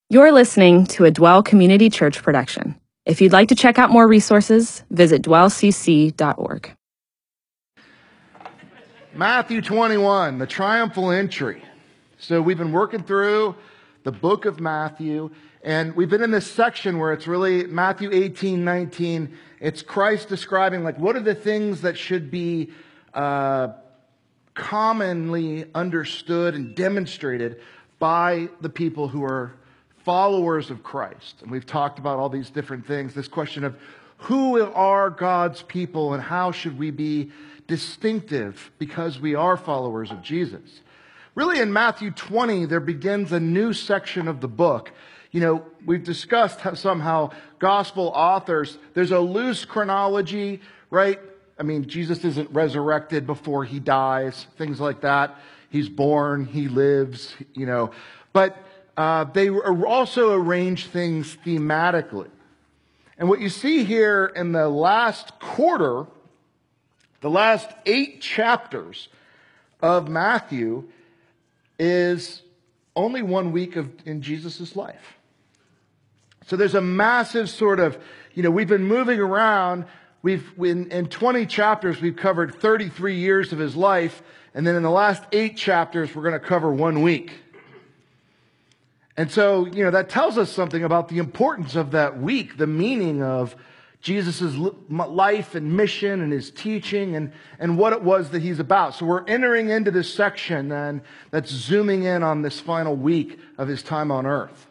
You're listening to a Dwell Community Church production. If you'd like to check out more resources, visit dwellcc.org. Matthew 21, the triumphal entry. So we've been working through the book of Matthew, and we've been in this section where it's really Matthew 18, 19. It's Christ describing, what are the things that should be commonly understood and demonstrated by the people who are followers of Christ. And we've talked about all these different things. This question of who are God's people and how should we be distinctive because we are followers of Jesus. Really, in Matthew 20, there begins a new section of the book. We've discussed how somehow gospel authors, there's a loose chronology, right? Jesus isn't resurrected before he dies, things like that. He's born, he lives, But they also arrange things thematically. And what you see here in the last quarter, the last 8 chapters of Matthew, is only 1 week in Jesus' life. So there's a massive sort of, we've been moving around. In 20 chapters, we've covered 33 years of his life. And then in the last 8 chapters, we're going to cover 1 week. And so, that tells us something about the importance of that week, the meaning of Jesus' life and mission and his teaching and what it was that he's about. So we're entering into this section then that's zooming in on this final week of his time on earth.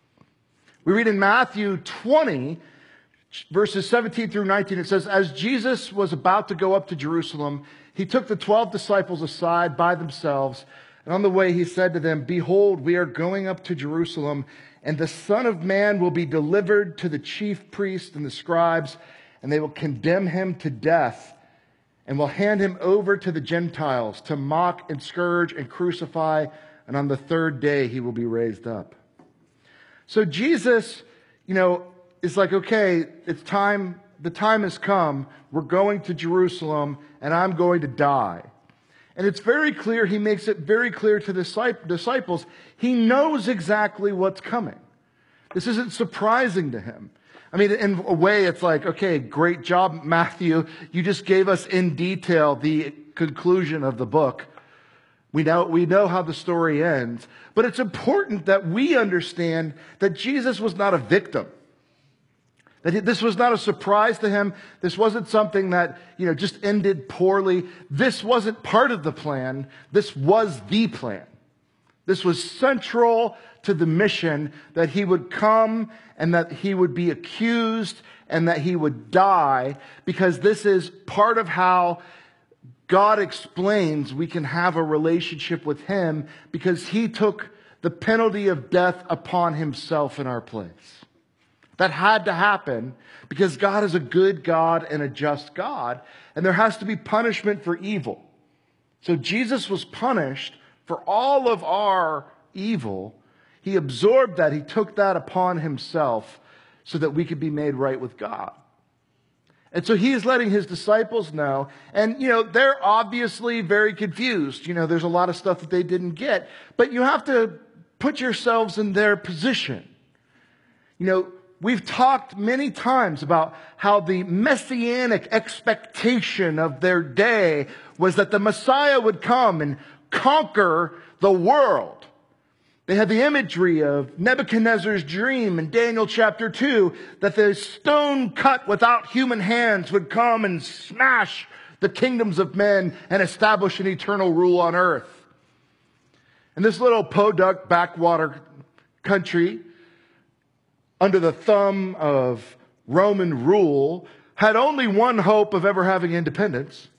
We read in Matthew 20, verses 17 through 19, it says, "As Jesus was about to go up to Jerusalem, he took the 12 disciples aside by themselves, and on the way he said to them, 'Behold, we are going up to Jerusalem, and the Son of Man will be delivered to the chief priests and the scribes, and they will condemn him to death, and will hand him over to the Gentiles to mock and scourge and crucify, and on the 3rd day he will be raised up.'" So Jesus, is like, okay, it's time, the time has come, we're going to Jerusalem, and I'm going to die. And it's very clear, he makes it very clear to the disciples, he knows exactly what's coming. This isn't surprising to him. In a way, it's like, okay, great job, Matthew. You just gave us in detail the conclusion of the book. We know how the story ends. But it's important that we understand that Jesus was not a victim. That this was not a surprise to him. This wasn't something that, just ended poorly. This wasn't part of the plan. This was the plan. This was central to the mission, that he would come and that he would be accused and that he would die, because this is part of how God explains we can have a relationship with him, because he took the penalty of death upon himself in our place. That had to happen because God is a good God and a just God, and there has to be punishment for evil. So Jesus was punished for all of our evil. He absorbed that. He took that upon himself so that we could be made right with God. And so he is letting his disciples know, and they're obviously very confused. There's a lot of stuff that they didn't get, but you have to put yourselves in their position. We've talked many times about how the messianic expectation of their day was that the Messiah would come and conquer the world. They had the imagery of Nebuchadnezzar's dream in Daniel chapter 2, that the stone cut without human hands would come and smash the kingdoms of men and establish an eternal rule on earth. And this little podunk backwater country, under the thumb of Roman rule, had only one hope of ever having independence.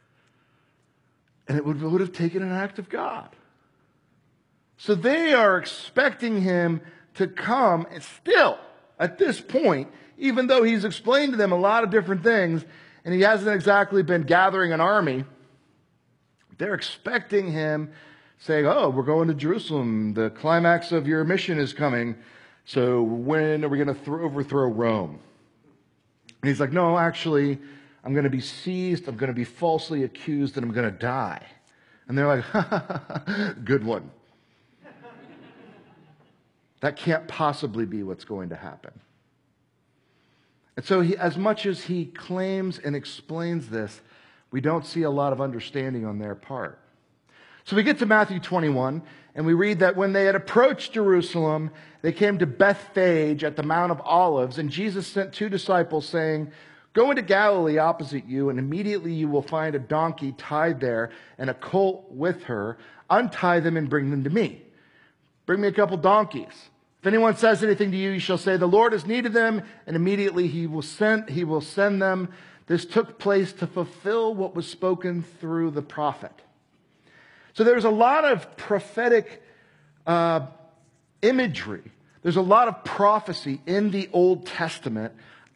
And it would have taken an act of God. So they are expecting him to come, and still, at this point, even though he's explained to them a lot of different things, and he hasn't exactly been gathering an army, they're expecting him saying, "Oh, we're going to Jerusalem. The climax of your mission is coming. So when are we going to overthrow Rome?" And he's like, "No, actually, I'm going to be seized, I'm going to be falsely accused, and I'm going to die." And they're like, "Good one." That can't possibly be what's going to happen. And so as much as he claims and explains this, we don't see a lot of understanding on their part. So we get to Matthew 21, and we read that when they had approached Jerusalem, they came to Bethphage at the Mount of Olives, and Jesus sent 2 disciples, saying, "Go into Galilee opposite you, and immediately you will find a donkey tied there and a colt with her. Untie them and bring them to me. Bring me a couple donkeys. If anyone says anything to you, you shall say, 'The Lord has need of them,' and immediately he will send them." This took place to fulfill what was spoken through the prophet. So there's a lot of prophetic imagery. There's a lot of prophecy in the Old Testament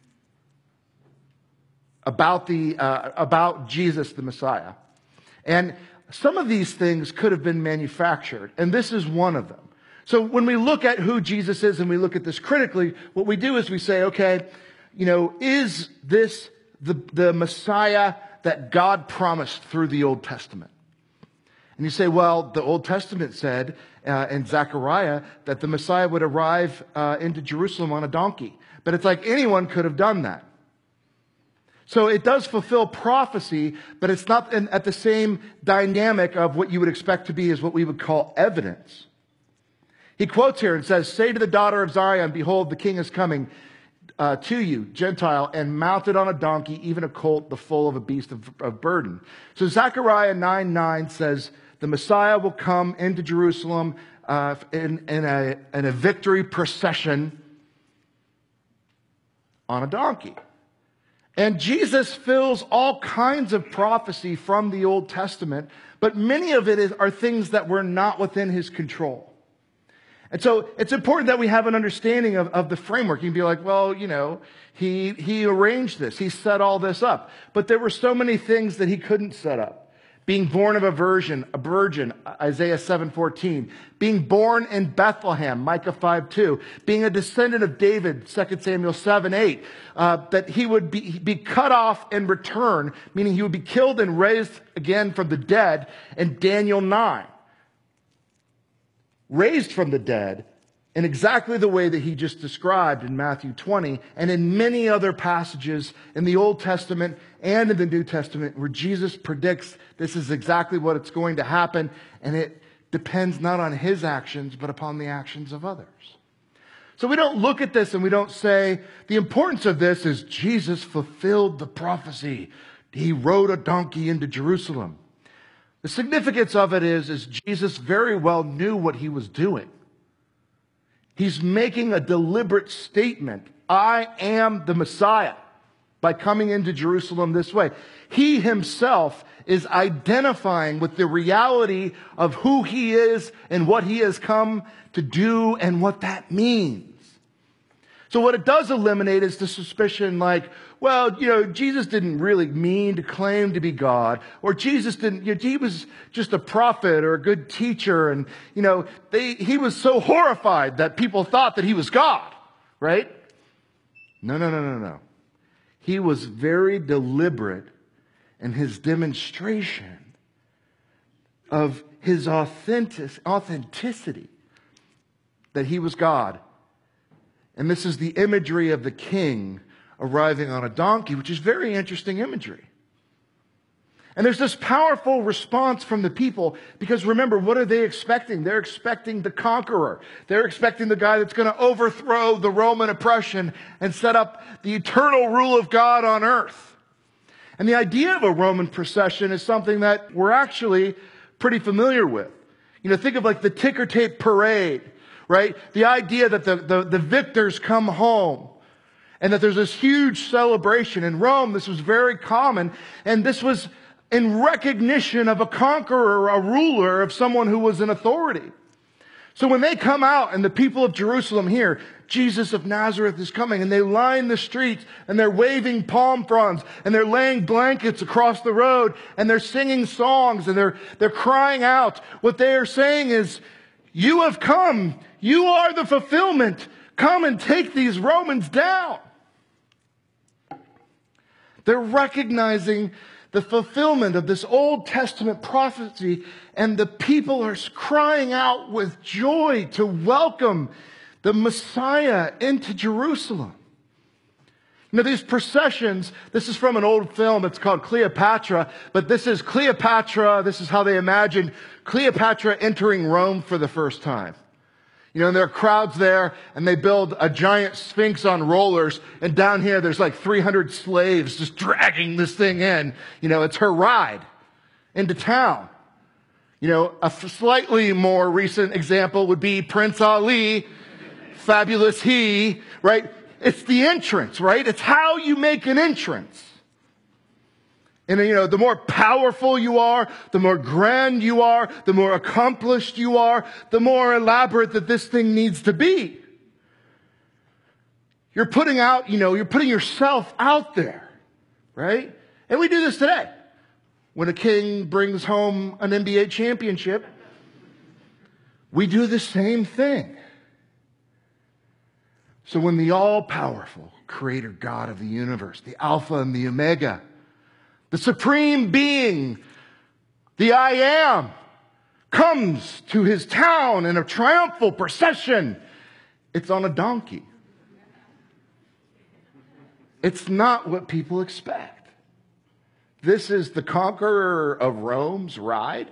about Jesus the Messiah. And some of these things could have been manufactured, and this is one of them. So when we look at who Jesus is and we look at this critically, what we do is we say, okay, is this the Messiah that God promised through the Old Testament? And you say, well, the Old Testament said in Zechariah that the Messiah would arrive into Jerusalem on a donkey. But it's like anyone could have done that. So it does fulfill prophecy, but it's not at the same dynamic of what you would expect to be as what we would call evidence. He quotes here and says, "Say to the daughter of Zion, behold, the king is coming to you, Gentile, and mounted on a donkey, even a colt, the foal of a beast of burden." So Zechariah 9:9 says, the Messiah will come into Jerusalem in a victory procession on a donkey. And Jesus fills all kinds of prophecy from the Old Testament, but many of it are things that were not within his control. And so it's important that we have an understanding of the framework. You can be like, well, he arranged this. He set all this up. But there were so many things that he couldn't set up. Being born of a virgin, Isaiah 7:14. Being born in Bethlehem, Micah 5:2. Being a descendant of David, 2 Samuel 7:8. That he would be cut off and return, meaning he would be killed and raised again from the dead in Daniel 9. Raised from the dead in exactly the way that he just described in Matthew 20 and in many other passages in the Old Testament and in the New Testament where Jesus predicts this is exactly what it's going to happen, and it depends not on his actions but upon the actions of others. So we don't look at this and we don't say the importance of this is Jesus fulfilled the prophecy. He rode a donkey into Jerusalem. The significance of it is Jesus very well knew what he was doing. He's making a deliberate statement. I am the Messiah by coming into Jerusalem this way. He himself is identifying with the reality of who he is and what he has come to do and what that means. So what it does eliminate is the suspicion like, well, Jesus didn't really mean to claim to be God, or Jesus didn't, he was just a prophet or a good teacher, and, he was so horrified that people thought that he was God, right? No. He was very deliberate in his demonstration of his authenticity, that he was God. And this is the imagery of the king arriving on a donkey, which is very interesting imagery. And there's this powerful response from the people because remember, what are they expecting? They're expecting the conqueror. They're expecting the guy that's going to overthrow the Roman oppression and set up the eternal rule of God on earth. And the idea of a Roman procession is something that we're actually pretty familiar with. Think of like the ticker tape parade. Right? The idea that the victors come home and that there's this huge celebration. In Rome, this was very common, and this was in recognition of a conqueror, a ruler, of someone who was in authority. So when they come out and the people of Jerusalem hear Jesus of Nazareth is coming, and they line the streets and they're waving palm fronds and they're laying blankets across the road and they're singing songs and they're crying out, what they are saying is, you have come. You are the fulfillment. Come and take these Romans down. They're recognizing the fulfillment of this Old Testament prophecy, and the people are crying out with joy to welcome the Messiah into Jerusalem. You know, these processions, this is from an old film. It's called Cleopatra, but this is Cleopatra. This is how they imagined Cleopatra entering Rome for the first time. You know, and there are crowds there, and they build a giant sphinx on rollers, and down here there's like 300 slaves just dragging this thing in. You know, it's her ride into town. You know, a slightly more recent example would be Prince Ali, fabulous he, right? It's the entrance, right? It's how you make an entrance. And, you know, the more powerful you are, the more grand you are, the more accomplished you are, the more elaborate that this thing needs to be. You're putting yourself out there, right? And we do this today. When a king brings home an NBA championship, we do the same thing. So when the all-powerful creator God of the universe, the Alpha and the Omega, the supreme being, the I Am, comes to his town in a triumphal procession, it's on a donkey. It's not what people expect. This is the conqueror of Rome's ride.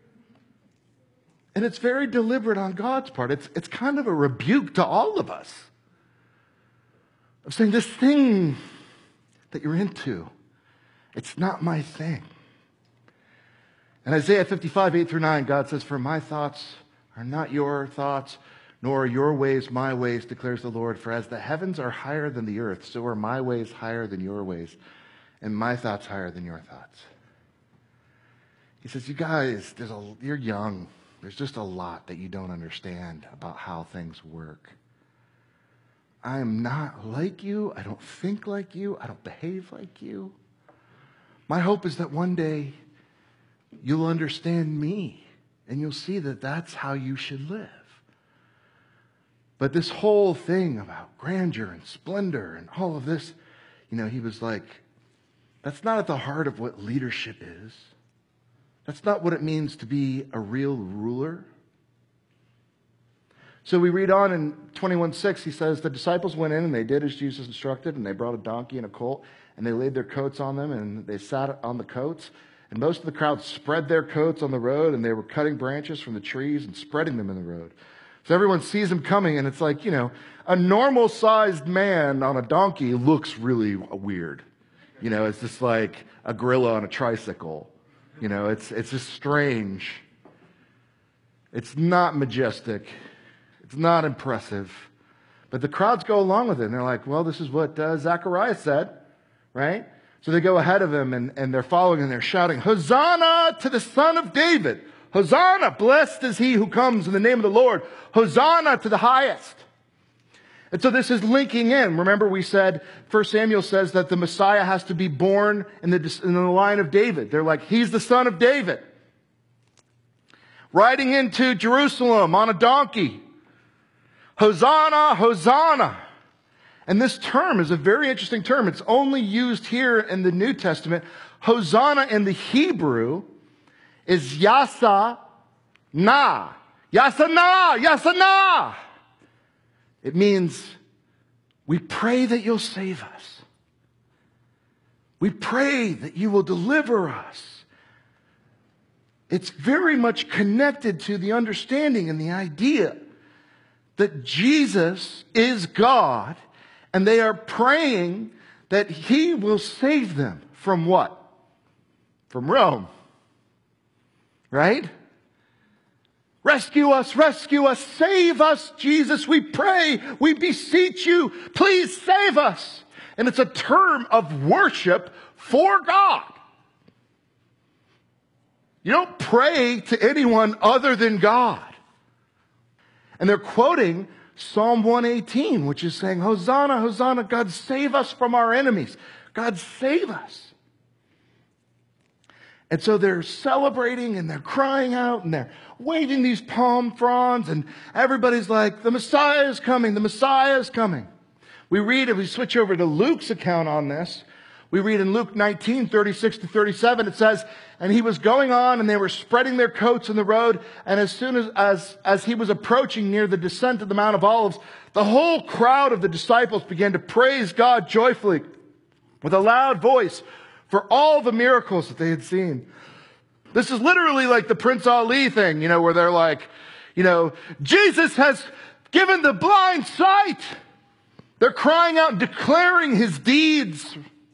And it's very deliberate on God's part. It's kind of a rebuke to all of us. Of saying, this thing that you're into, it's not my thing. In Isaiah 55, 8-9, God says, for my thoughts are not your thoughts, nor are your ways my ways, declares the Lord. For as the heavens are higher than the earth, so are my ways higher than your ways, and my thoughts higher than your thoughts. He says, you guys, you're young. There's just a lot that you don't understand about how things work. I am not like you. I don't think like you. I don't behave like you. My hope is that one day you'll understand me and you'll see that that's how you should live. But this whole thing about grandeur and splendor and all of this, you know, he was like, that's not at the heart of what leadership is. That's not what it means to be a real ruler. So we read on in 21:6, he says, the disciples went in and they did as Jesus instructed, and they brought a donkey and a colt, and they laid their coats on them, and they sat on the coats. And most of the crowd spread their coats on the road, and they were cutting branches from the trees and spreading them in the road. So everyone sees him coming, and it's like, you know, a normal-sized man on a donkey looks really weird. You know, it's just like a gorilla on a tricycle. You know, it's just strange. It's not majestic. It's not impressive. But the crowds go along with it. And they're like, well, this is what Zacharias said, right? So they go ahead of him and they're following and they're shouting, Hosanna to the Son of David. Hosanna, blessed is he who comes in the name of the Lord. Hosanna to the highest. And so this is linking in. Remember we said, 1 Samuel says that the Messiah has to be born in the line of David. They're like, he's the son of David. Riding into Jerusalem on a donkey. Hosanna, Hosanna. And this term is a very interesting term. It's only used here in the New Testament. Hosanna in the Hebrew is yasa na. Yasa na, yasa na. It means we pray that you'll save us. We pray that you will deliver us. It's very much connected to the understanding and the idea that Jesus is God, and they are praying that he will save them from what? From Rome. Right? Rescue us, save us, Jesus, we pray, we beseech you, please save us. And it's a term of worship for God. You don't pray to anyone other than God. And they're quoting Psalm 118, which is saying, Hosanna, Hosanna, God save us from our enemies. God save us. And so they're celebrating and they're crying out and they're waving these palm fronds and everybody's like, the Messiah is coming, the Messiah is coming. We read, if we switch over to Luke's account on this, We read in Luke 19, 36 to 37, it says, and he was going on, and they were spreading their coats in the road, and as soon as he was approaching near the descent of the Mount of Olives, the whole crowd of the disciples began to praise God joyfully with a loud voice for all the miracles that they had seen. This is literally like the Prince Ali thing, where they're like, Jesus has given the blind sight. They're crying out and declaring his deeds.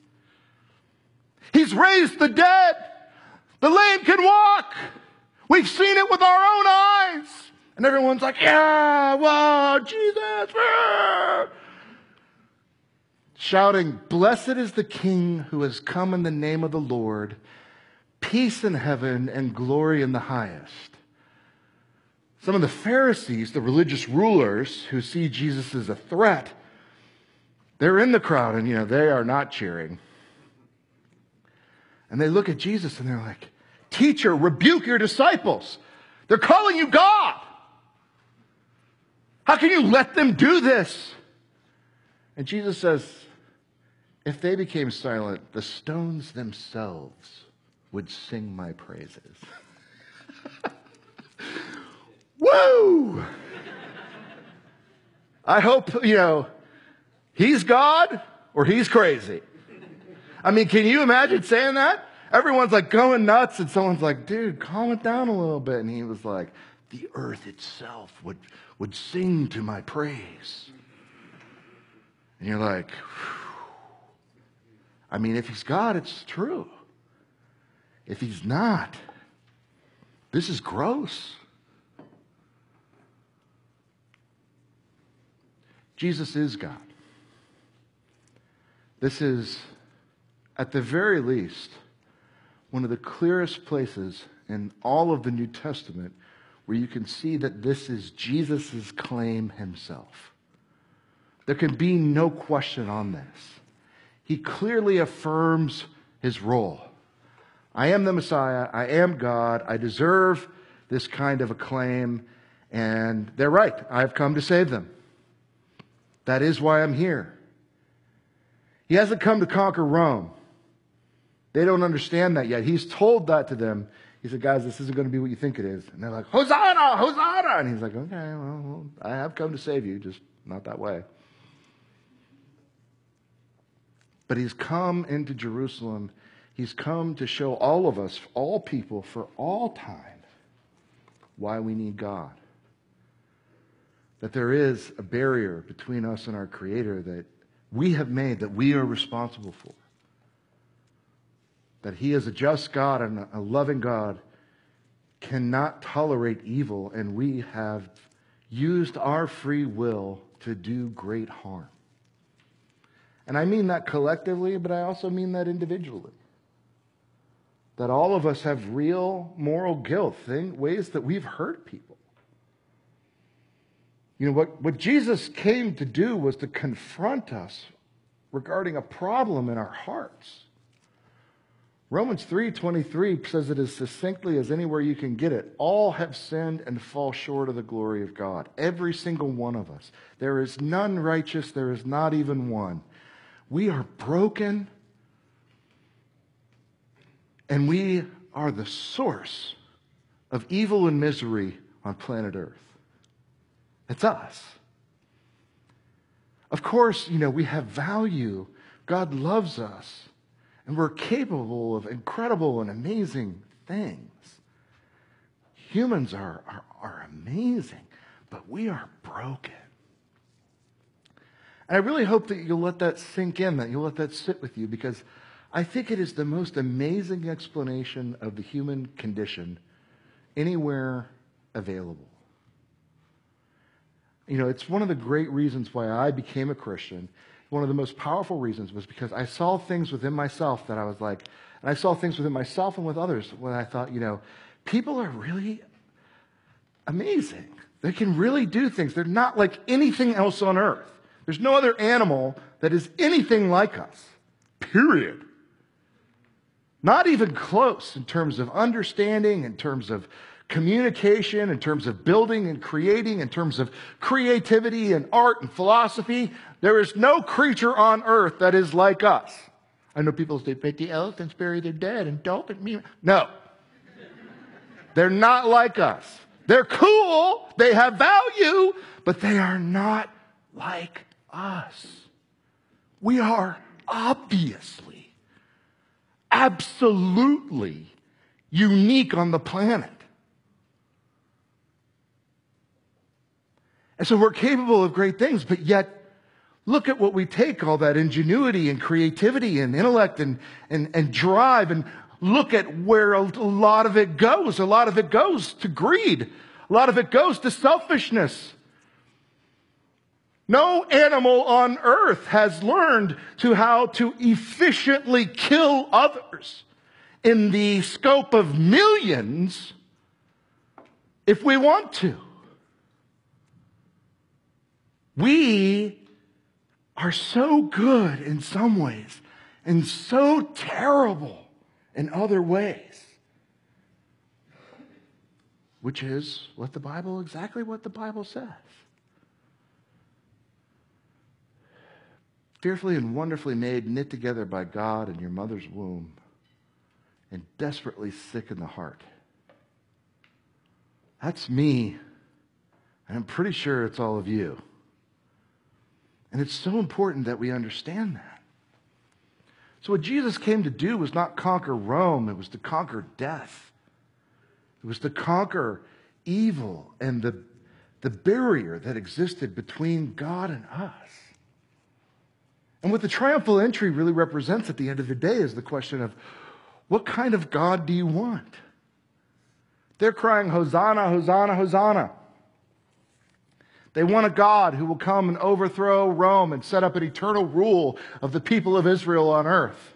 He's raised the dead. The lame can walk. We've seen it with our own eyes. And everyone's like, yeah, whoa, Jesus. Ah. Shouting, blessed is the King who has come in the name of the Lord. Peace in heaven and glory in the highest. Some of the Pharisees, the religious rulers who see Jesus as a threat, they're in the crowd and, they are not cheering. And they look at Jesus and they're like, teacher, rebuke your disciples. They're calling you God. How can you let them do this? And Jesus says, if they became silent, the stones themselves would sing my praises. Woo! I hope, he's God or he's crazy. I mean, can you imagine saying that? Everyone's like going nuts and someone's like, dude, calm it down a little bit. And he was like, the earth itself would sing to my praise. And you're like, whew. I mean, if he's God, it's true. If he's not, this is gross. Jesus is God. This is, at the very least, one of the clearest places in all of the New Testament where you can see that this is Jesus' claim himself. There can be no question on this. He clearly affirms his role. I am the Messiah. I am God. I deserve this kind of a claim. And they're right. I've come to save them. That is why I'm here. He hasn't come to conquer Rome. They don't understand that yet. He's told that to them. He said, guys, this isn't going to be what you think it is. And they're like, Hosanna, Hosanna. And he's like, okay, well, I have come to save you, just not that way. But he's come into Jerusalem. He's come to show all of us, all people, for all time, why we need God. That there is a barrier between us and our Creator that we have made, that we are responsible for. That he is a just God and a loving God, cannot tolerate evil, and we have used our free will to do great harm. And I mean that collectively, but I also mean that individually. That all of us have real moral guilt, ways that we've hurt people. What Jesus came to do was to confront us regarding a problem in our hearts. Romans 3:23 says it as succinctly as anywhere you can get it. All have sinned and fall short of the glory of God. Every single one of us. There is none righteous. There is not even one. We are broken. And we are the source of evil and misery on planet Earth. It's us. Of course, we have value. God loves us. And we're capable of incredible and amazing things. Humans are amazing, but we are broken. And I really hope that you'll let that sink in, that you'll let that sit with you, because I think it is the most amazing explanation of the human condition anywhere available. It's one of the great reasons why I became a Christian. One of the most powerful reasons was because I saw things within myself that I was like, and I saw things within myself and with others when I thought, people are really amazing. They can really do things. They're not like anything else on earth. There's no other animal that is anything like us. Period. Not even close in terms of understanding, in terms of communication, in terms of building and creating, in terms of creativity and art and philosophy. There is no creature on earth that is like us. I know people say, but the elephants bury their dead and dolphins. No. They're not like us. They're cool. They have value, but they are not like us. We are obviously, absolutely unique on the planet. And so we're capable of great things, but yet look at what we take all that ingenuity and creativity and intellect and drive, and look at where a lot of it goes. A lot of it goes to greed. A lot of it goes to selfishness. No animal on earth has learned how to efficiently kill others in the scope of millions if we want to. We are so good in some ways and so terrible in other ways, which is exactly what the Bible says. Fearfully and wonderfully made, knit together by God in your mother's womb, and desperately sick in the heart. That's me, and I'm pretty sure it's all of you. And it's so important that we understand that. So what Jesus came to do was not conquer Rome, it was to conquer death. It was to conquer evil and the barrier that existed between God and us. And what the triumphal entry really represents at the end of the day is the question of, what kind of God do you want? They're crying, Hosanna, Hosanna, Hosanna. They want a God who will come and overthrow Rome and set up an eternal rule of the people of Israel on earth.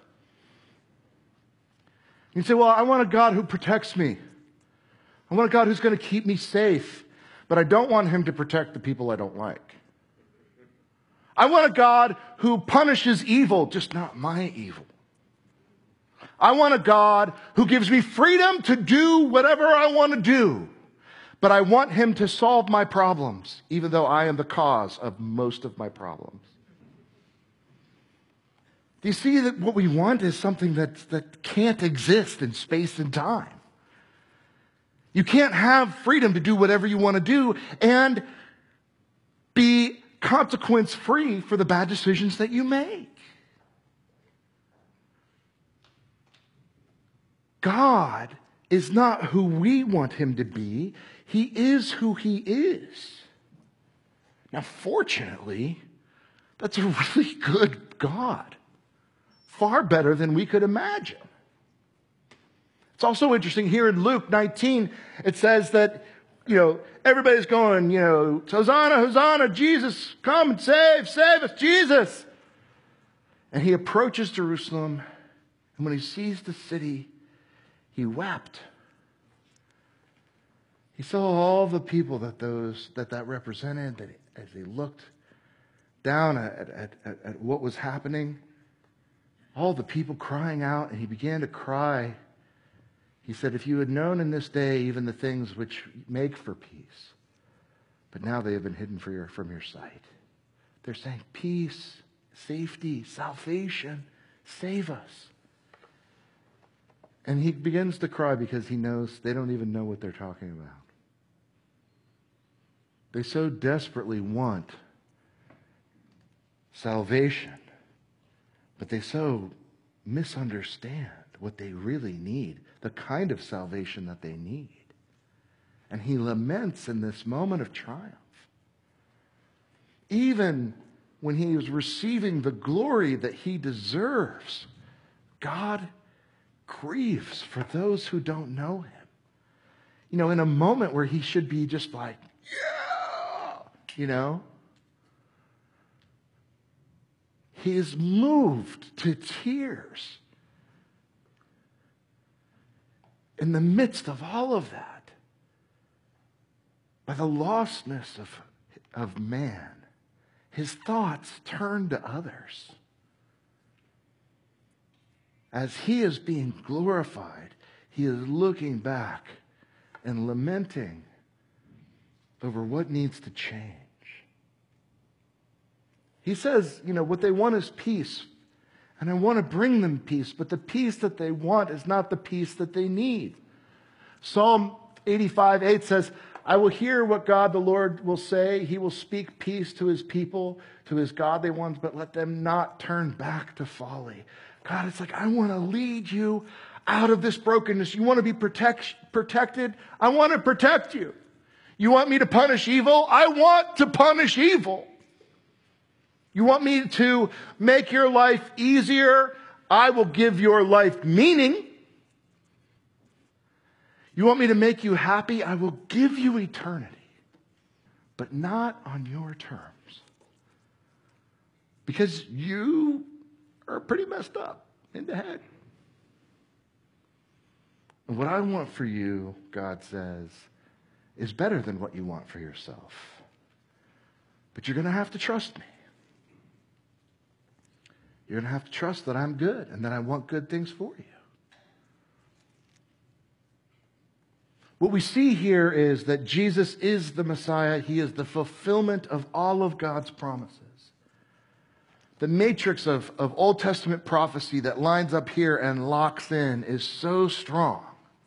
You say, well, I want a God who protects me. I want a God who's going to keep me safe, but I don't want him to protect the people I don't like. I want a God who punishes evil, just not my evil. I want a God who gives me freedom to do whatever I want to do. But I want him to solve my problems, even though I am the cause of most of my problems. Do you see that what we want is something that can't exist in space and time? You can't have freedom to do whatever you want to do and be consequence-free for the bad decisions that you make. God is not who we want him to be. He is who he is. Now, fortunately, that's a really good God. Far better than we could imagine. It's also interesting here in Luke 19, it says that, everybody's going, Hosanna, Hosanna, Jesus, come and save us, Jesus. And he approaches Jerusalem, and when he sees the city, he wept. He saw all the people that represented, that as they looked down at what was happening, all the people crying out, and he began to cry. He said, if you had known in this day even the things which make for peace, but now they have been hidden from your sight. They're saying, peace, safety, salvation, save us. And he begins to cry because he knows they don't even know what they're talking about. They so desperately want salvation, but they so misunderstand what they really need, the kind of salvation that they need. And he laments in this moment of triumph. Even when he is receiving the glory that he deserves, God grieves for those who don't know him. In a moment where he should be just like, yeah, he is moved to tears in the midst of all of that by the lostness of man. His thoughts turn to others. As he is being glorified, he is looking back and lamenting over what needs to change. He says, what they want is peace. And I want to bring them peace, but the peace that they want is not the peace that they need. Psalm 85:8 says, I will hear what God the Lord will say. He will speak peace to his people, to his godly ones, but let them not turn back to folly. God, it's like, I want to lead you out of this brokenness. You want to be protected? I want to protect you. You want me to punish evil? I want to punish evil. You want me to make your life easier? I will give your life meaning. You want me to make you happy? I will give you eternity, but not on your terms. Because you are pretty messed up in the head. And what I want for you, God says, is better than what you want for yourself. But you're going to have to trust me. You're going to have to trust that I'm good and that I want good things for you. What we see here is that Jesus is the Messiah. He is the fulfillment of all of God's promises. The matrix of Old Testament prophecy that lines up here and locks in is so strong.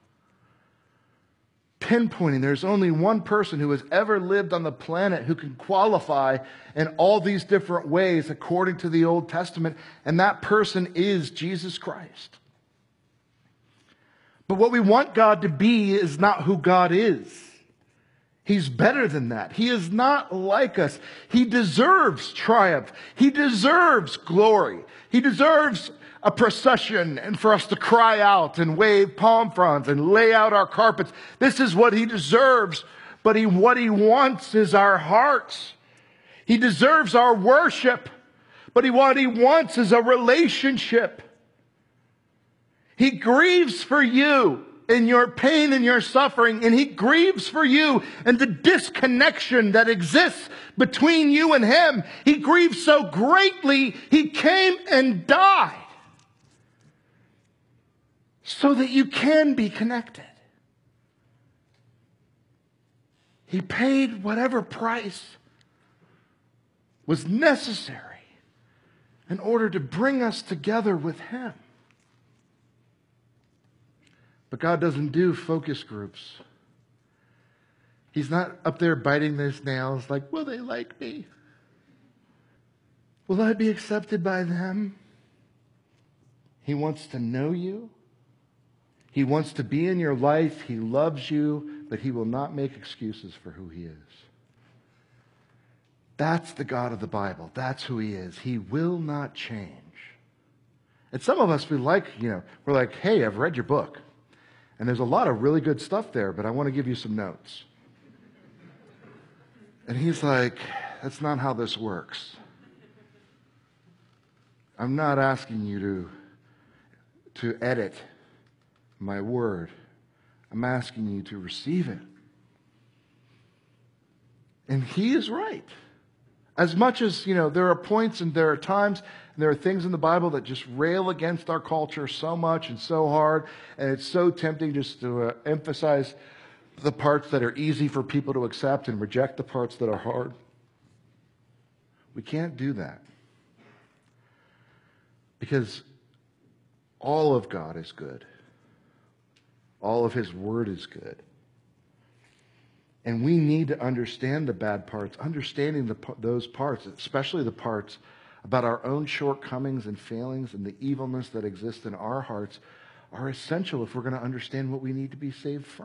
Pinpointing there's only one person who has ever lived on the planet who can qualify in all these different ways according to the Old Testament, and that person is Jesus Christ. But what we want God to be is not who God is. He's better than that. He is not like us. He deserves triumph. He deserves glory. He deserves a procession and for us to cry out and wave palm fronds and lay out our carpets. This is what he deserves. But what he wants is our hearts. He deserves our worship. But what he wants is a relationship. He grieves for you in your pain and your suffering, and he grieves for you and the disconnection that exists between you and him. He grieves so greatly, he came and died so that you can be connected. He paid whatever price was necessary in order to bring us together with him. But God doesn't do focus groups. He's not up there biting his nails like, will they like me? Will I be accepted by them? He wants to know you. He wants to be in your life. He loves you, but he will not make excuses for who he is. That's the God of the Bible. That's who he is. He will not change. And some of us, we're like, hey, I've read your book. And there's a lot of really good stuff there, but I want to give you some notes. And he's like, that's not how this works. I'm not asking you to edit my word. I'm asking you to receive it. And he is right. As much as, there are points and there are times and there are things in the Bible that just rail against our culture so much and so hard, and it's so tempting just to emphasize the parts that are easy for people to accept and reject the parts that are hard. We can't do that. Because all of God is good. All of his word is good. And we need to understand the bad parts, understanding those parts, especially the parts about our own shortcomings and failings and the evilness that exists in our hearts, are essential if we're going to understand what we need to be saved from.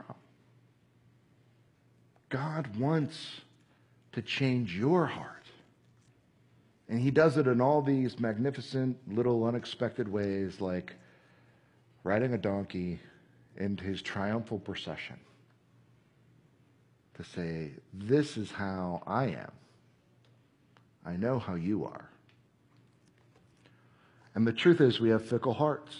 God wants to change your heart. And he does it in all these magnificent, little unexpected ways, like riding a donkey into his triumphal procession. To say, this is how I am. I know how you are. And the truth is, we have fickle hearts.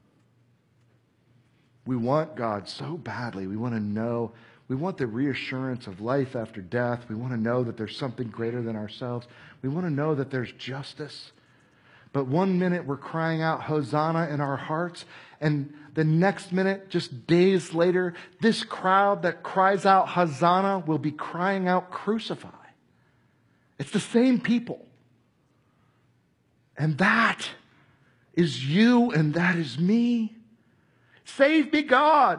We want God so badly. We want to know. We want the reassurance of life after death. We want to know that there's something greater than ourselves. We want to know that there's justice. But one minute we're crying out Hosanna in our hearts, and the next minute, just days later, this crowd that cries out Hosanna will be crying out Crucify. It's the same people. And that is you and that is me. Save me, God.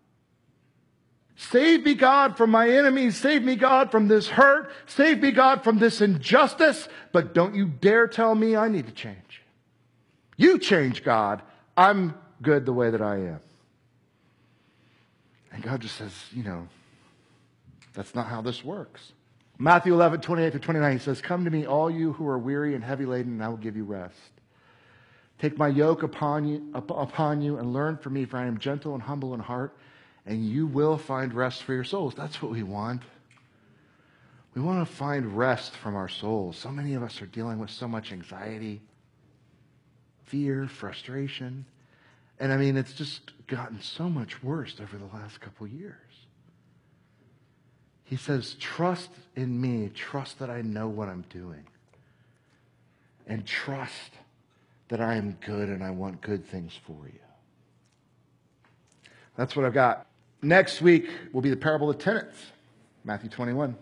Save me, God, from my enemies. Save me, God, from this hurt. Save me, God, from this injustice. But don't you dare tell me I need to change. You change, God. I'm good the way that I am. And God just says, that's not how this works. Matthew 11, 28-29, he says, come to me, all you who are weary and heavy laden, and I will give you rest. Take my yoke upon you and learn from me, for I am gentle and humble in heart, and you will find rest for your souls. That's what we want. We want to find rest from our souls. So many of us are dealing with so much anxiety, fear, frustration. And it's just gotten so much worse over the last couple years. He says, trust in me. Trust that I know what I'm doing. And trust that I am good and I want good things for you. That's what I've got. Next week will be the parable of tenants, Matthew 21.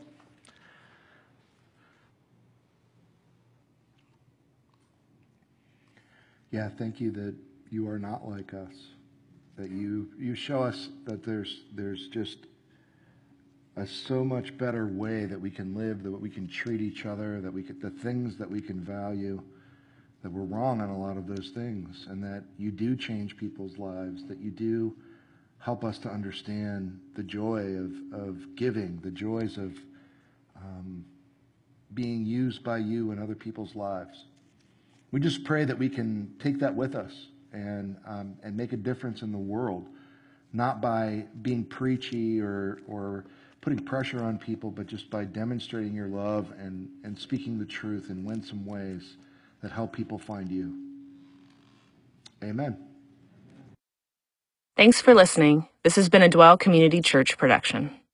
Yeah, thank you that you are not like us. That you show us that there's just a so much better way that we can live, that we can treat each other, that the things that we can value, that we're wrong on a lot of those things, and that you do change people's lives, that you do help us to understand the joy of giving, the joys of being used by you in other people's lives. We just pray that we can take that with us and make a difference in the world, not by being preachy or putting pressure on people, but just by demonstrating your love and speaking the truth in winsome ways that help people find you. Amen. Thanks for listening. This has been a Dwell Community Church production.